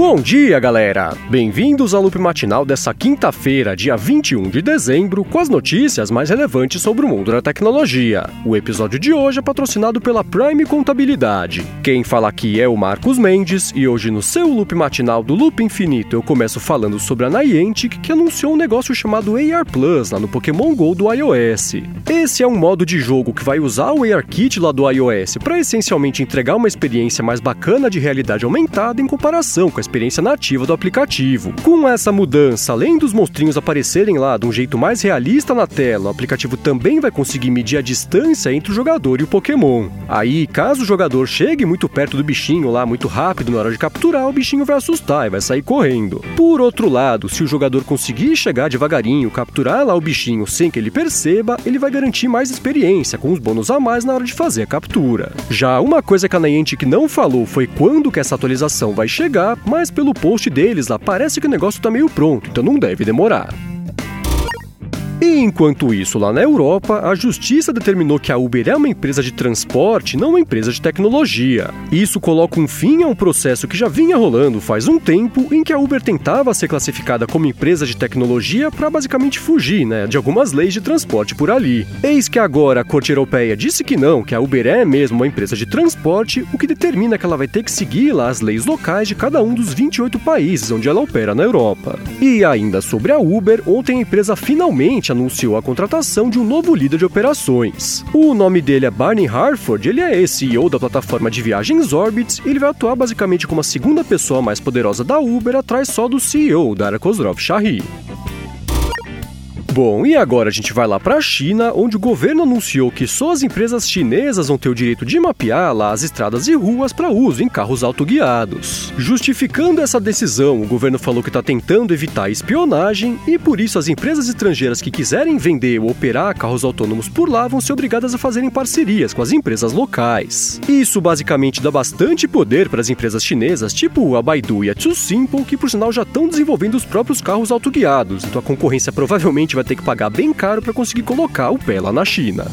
Bom dia, galera! Bem-vindos ao Loop Matinal dessa quinta-feira, dia 21 de dezembro, com as notícias mais relevantes sobre o mundo da tecnologia. O episódio de hoje é patrocinado pela Prime Contabilidade. Quem fala aqui é o Marcos Mendes, e hoje no seu Loop Matinal do Loop Infinito eu começo falando sobre a Niantic, que anunciou um negócio chamado AR Plus lá no Pokémon GO do iOS. Esse é um modo de jogo que vai usar o ARKit lá do iOS para essencialmente entregar uma experiência mais bacana de realidade aumentada em comparação com a experiência nativa do aplicativo. Com essa mudança, além dos monstrinhos aparecerem lá de um jeito mais realista na tela, o aplicativo também vai conseguir medir a distância entre o jogador e o Pokémon. Aí, caso o jogador chegue muito perto do bichinho lá, muito rápido na hora de capturar, o bichinho vai assustar e vai sair correndo. Por outro lado, se o jogador conseguir chegar devagarinho, capturar lá o bichinho sem que ele perceba, ele vai garantir mais experiência, com os bônus a mais na hora de fazer a captura. Já uma coisa que a Niantic não falou foi quando que essa atualização vai chegar, mas pelo post deles lá parece que o negócio tá meio pronto, então não deve demorar. E enquanto isso, lá na Europa, a justiça determinou que a Uber é uma empresa de transporte, não uma empresa de tecnologia. Isso coloca um fim a um processo que já vinha rolando faz um tempo, em que a Uber tentava ser classificada como empresa de tecnologia para basicamente fugir, de algumas leis de transporte por ali. Eis que agora a Corte Europeia disse que não, que a Uber é mesmo uma empresa de transporte, o que determina que ela vai ter que seguir lá as leis locais de cada um dos 28 países onde ela opera na Europa. E ainda sobre a Uber, ontem a empresa finalmente anunciou a contratação de um novo líder de operações. O nome dele é Barney Harford, ele é CEO da plataforma de viagens Orbitz e ele vai atuar basicamente como a segunda pessoa mais poderosa da Uber, atrás só do CEO, Dara Khosrowshahi. Bom, e agora a gente vai lá para a China, onde o governo anunciou que só as empresas chinesas vão ter o direito de mapear lá as estradas e ruas para uso em carros autoguiados. Justificando essa decisão, o governo falou que está tentando evitar a espionagem e por isso as empresas estrangeiras que quiserem vender ou operar carros autônomos por lá vão ser obrigadas a fazerem parcerias com as empresas locais. Isso basicamente dá bastante poder para as empresas chinesas, tipo a Baidu e a Too Simple, que por sinal já estão desenvolvendo os próprios carros autoguiados, então a concorrência provavelmente vai ter que pagar bem caro para conseguir colocar o pé lá na China.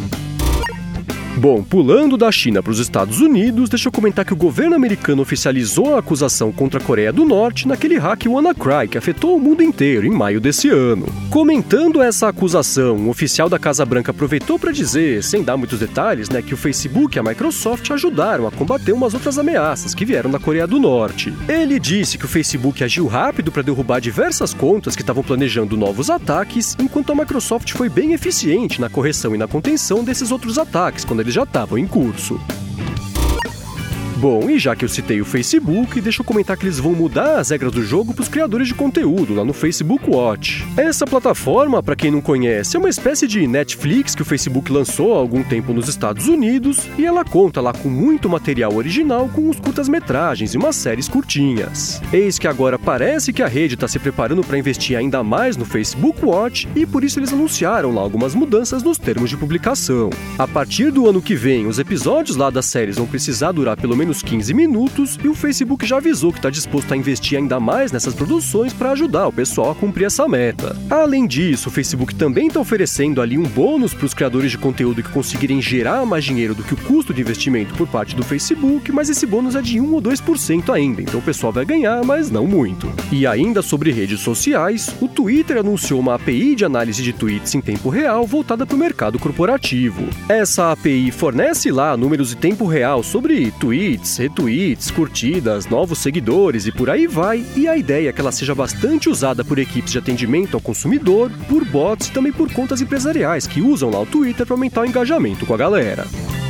Bom, pulando da China para os Estados Unidos, deixa eu comentar que o governo americano oficializou a acusação contra a Coreia do Norte naquele hack WannaCry que afetou o mundo inteiro em maio desse ano. Comentando essa acusação, um oficial da Casa Branca aproveitou para dizer, sem dar muitos detalhes, que o Facebook e a Microsoft ajudaram a combater umas outras ameaças que vieram da Coreia do Norte. Ele disse que o Facebook agiu rápido para derrubar diversas contas que estavam planejando novos ataques, enquanto a Microsoft foi bem eficiente na correção e na contenção desses outros ataques, quando eles já estavam em curso. Bom, e já que eu citei o Facebook, deixa eu comentar que eles vão mudar as regras do jogo para os criadores de conteúdo lá no Facebook Watch. Essa plataforma, para quem não conhece, é uma espécie de Netflix que o Facebook lançou há algum tempo nos Estados Unidos e ela conta lá com muito material original com os curtas-metragens e umas séries curtinhas. Eis que agora parece que a rede está se preparando para investir ainda mais no Facebook Watch e por isso eles anunciaram lá algumas mudanças nos termos de publicação. A partir do ano que vem, os episódios lá das séries vão precisar durar pelo menos 15 minutos e o Facebook já avisou que está disposto a investir ainda mais nessas produções para ajudar o pessoal a cumprir essa meta. Além disso, o Facebook também está oferecendo ali um bônus para os criadores de conteúdo que conseguirem gerar mais dinheiro do que o custo de investimento por parte do Facebook, mas esse bônus é de 1 ou 2% ainda, então o pessoal vai ganhar, mas não muito. E ainda sobre redes sociais, o Twitter anunciou uma API de análise de tweets em tempo real voltada para o mercado corporativo. Essa API fornece lá números em tempo real sobre tweets, retweets, curtidas, novos seguidores e por aí vai, e a ideia é que ela seja bastante usada por equipes de atendimento ao consumidor, por bots e também por contas empresariais que usam lá o Twitter para aumentar o engajamento com a galera.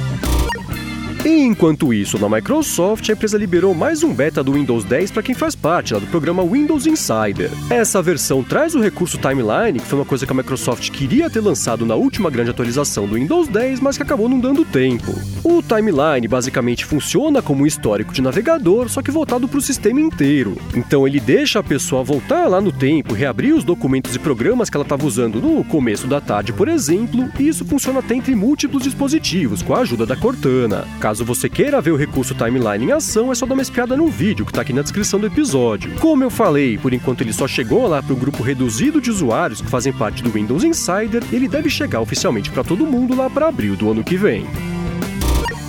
E enquanto isso, na Microsoft, a empresa liberou mais um beta do Windows 10 para quem faz parte lá do programa Windows Insider. Essa versão traz o recurso Timeline, que foi uma coisa que a Microsoft queria ter lançado na última grande atualização do Windows 10, mas que acabou não dando tempo. O Timeline basicamente funciona como um histórico de navegador, só que voltado para o sistema inteiro. Então ele deixa a pessoa voltar lá no tempo, reabrir os documentos e programas que ela estava usando no começo da tarde, por exemplo, e isso funciona até entre múltiplos dispositivos, com a ajuda da Cortana. Caso você queira ver o recurso Timeline em ação, é só dar uma espiada no vídeo que está aqui na descrição do episódio. Como eu falei, por enquanto ele só chegou lá para o grupo reduzido de usuários que fazem parte do Windows Insider, ele deve chegar oficialmente para todo mundo lá para abril do ano que vem.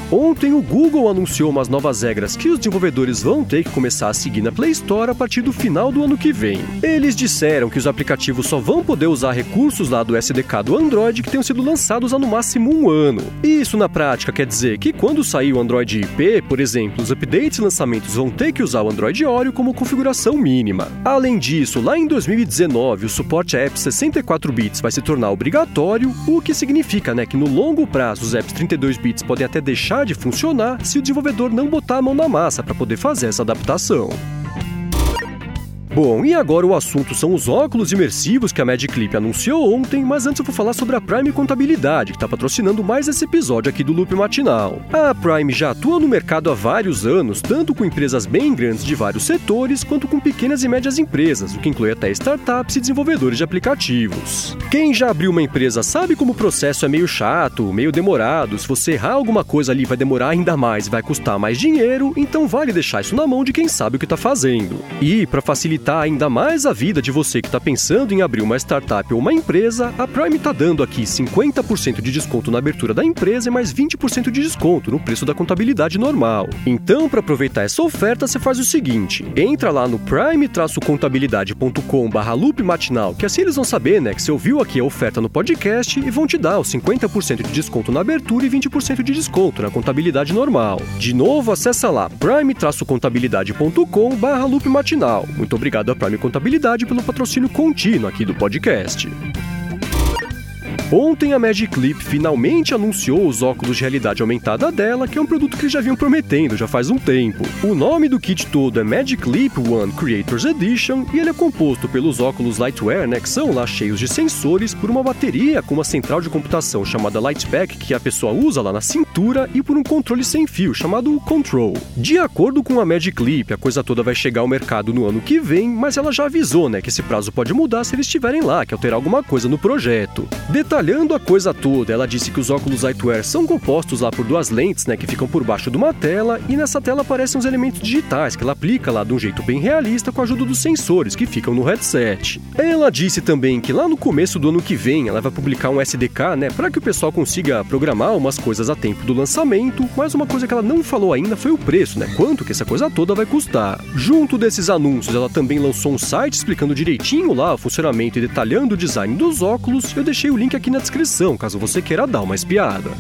Ontem o Google anunciou umas novas regras que os desenvolvedores vão ter que começar a seguir na Play Store a partir do final do ano que vem. Eles disseram que os aplicativos só vão poder usar recursos lá do SDK do Android que tenham sido lançados há no máximo um ano. Isso na prática quer dizer que quando sair o Android IP, por exemplo, os updates e lançamentos vão ter que usar o Android Oreo como configuração mínima. Além disso, lá em 2019, o suporte a apps 64 bits vai se tornar obrigatório, o que significa, que no longo prazo os apps 32 bits podem até deixar de funcionar se o desenvolvedor não botar a mão na massa para poder fazer essa adaptação. Bom, e agora o assunto são os óculos imersivos que a Magic Leap anunciou ontem, mas antes eu vou falar sobre a Prime Contabilidade, que está patrocinando mais esse episódio aqui do Loop Matinal. A Prime já atua no mercado há vários anos, tanto com empresas bem grandes de vários setores, quanto com pequenas e médias empresas, o que inclui até startups e desenvolvedores de aplicativos. Quem já abriu uma empresa sabe como o processo é meio chato, meio demorado, se você errar alguma coisa ali vai demorar ainda mais e vai custar mais dinheiro, então vale deixar isso na mão de quem sabe o que está fazendo. E, para facilitar ainda mais a vida de você que está pensando em abrir uma startup ou uma empresa, a Prime está dando aqui 50% de desconto na abertura da empresa e mais 20% de desconto no preço da contabilidade normal. Então, para aproveitar essa oferta, você faz o seguinte, entra lá no prime-contabilidade.com/loopmatinal, que assim eles vão saber, que você ouviu aqui a oferta no podcast e vão te dar os 50% de desconto na abertura e 20% de desconto na contabilidade normal. De novo, acessa lá prime-contabilidade.com/loopmatinal. Muito obrigado a Prime Contabilidade pelo patrocínio contínuo aqui do podcast. Ontem a Magic Leap finalmente anunciou os óculos de realidade aumentada dela, que é um produto que eles já vinham prometendo já faz um tempo. O nome do kit todo é Magic Leap One Creators Edition e ele é composto pelos óculos Lightwear, que são lá cheios de sensores, por uma bateria com uma central de computação chamada Lightpack, que a pessoa usa lá na cintura, e por um controle sem fio chamado Control. De acordo com a Magic Leap, a coisa toda vai chegar ao mercado no ano que vem, mas ela já avisou, que esse prazo pode mudar se eles estiverem lá, que alterar alguma coisa no projeto. Detalhando a coisa toda, ela disse que os óculos Lightwear são compostos lá por duas lentes, que ficam por baixo de uma tela, e nessa tela aparecem os elementos digitais que ela aplica lá de um jeito bem realista com a ajuda dos sensores que ficam no headset. Ela disse também que lá no começo do ano que vem ela vai publicar um SDK, para que o pessoal consiga programar umas coisas a tempo do lançamento, mas uma coisa que ela não falou ainda foi o preço, quanto que essa coisa toda vai custar. Junto desses anúncios, ela também lançou um site explicando direitinho lá o funcionamento e detalhando o design dos óculos. Eu deixei o link aqui na descrição, caso você queira dar uma espiada.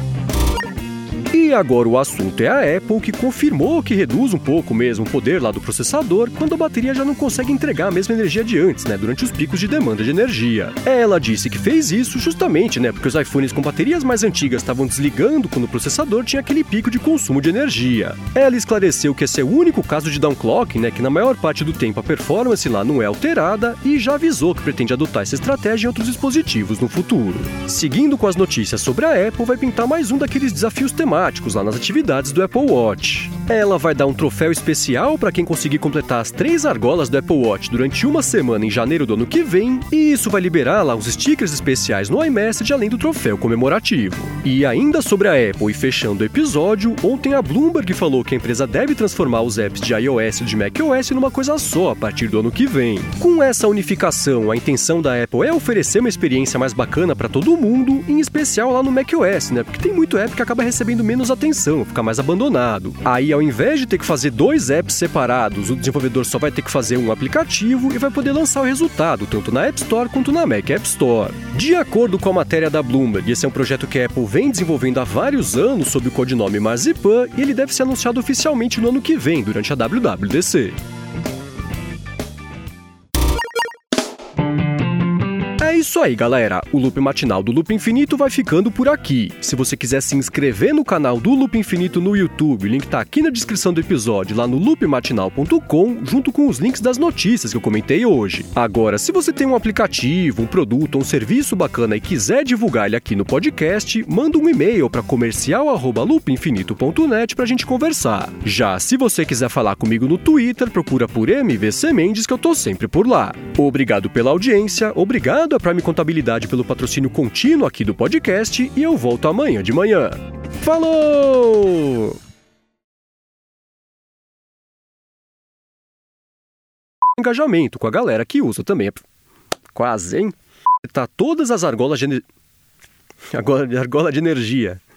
E agora o assunto é a Apple, que confirmou que reduz um pouco mesmo o poder lá do processador quando a bateria já não consegue entregar a mesma energia de antes, durante os picos de demanda de energia. Ela disse que fez isso justamente, porque os iPhones com baterias mais antigas estavam desligando quando o processador tinha aquele pico de consumo de energia. Ela esclareceu que esse é o único caso de downclocking, que na maior parte do tempo a performance lá não é alterada, e já avisou que pretende adotar essa estratégia em outros dispositivos no futuro. Seguindo com as notícias sobre a Apple, vai pintar mais um daqueles desafios temáticos lá nas atividades do Apple Watch. Ela vai dar um troféu especial para quem conseguir completar as 3 argolas do Apple Watch durante uma semana em janeiro do ano que vem, e isso vai liberar lá os stickers especiais no iMessage além do troféu comemorativo. E ainda sobre a Apple e fechando o episódio, ontem a Bloomberg falou que a empresa deve transformar os apps de iOS e de macOS numa coisa só a partir do ano que vem. Com essa unificação, a intenção da Apple é oferecer uma experiência mais bacana para todo mundo, em especial lá no macOS, porque tem muito app que acaba recebendo menos atenção, fica mais abandonado. Aí, ao invés de ter que fazer 2 apps separados, o desenvolvedor só vai ter que fazer um aplicativo e vai poder lançar o resultado, tanto na App Store quanto na Mac App Store. De acordo com a matéria da Bloomberg, esse é um projeto que a Apple vem desenvolvendo há vários anos sob o codinome Marzipan, e ele deve ser anunciado oficialmente no ano que vem, durante a WWDC. É isso aí, galera. O Loop Matinal do Loop Infinito vai ficando por aqui. Se você quiser se inscrever no canal do Loop Infinito no YouTube, o link tá aqui na descrição do episódio, lá no loopmatinal.com, junto com os links das notícias que eu comentei hoje. Agora, se você tem um aplicativo, um produto ou um serviço bacana e quiser divulgar ele aqui no podcast, manda um e-mail para comercial@loopinfinito.net pra gente conversar. Já se você quiser falar comigo no Twitter, procura por MVC Mendes, que eu tô sempre por lá. Obrigado pela audiência, obrigado a Prime Contabilidade pelo patrocínio contínuo aqui do podcast, e eu volto amanhã de manhã. Falou! Engajamento com a galera que usa também. Quase, hein? Tá todas as argolas de energia.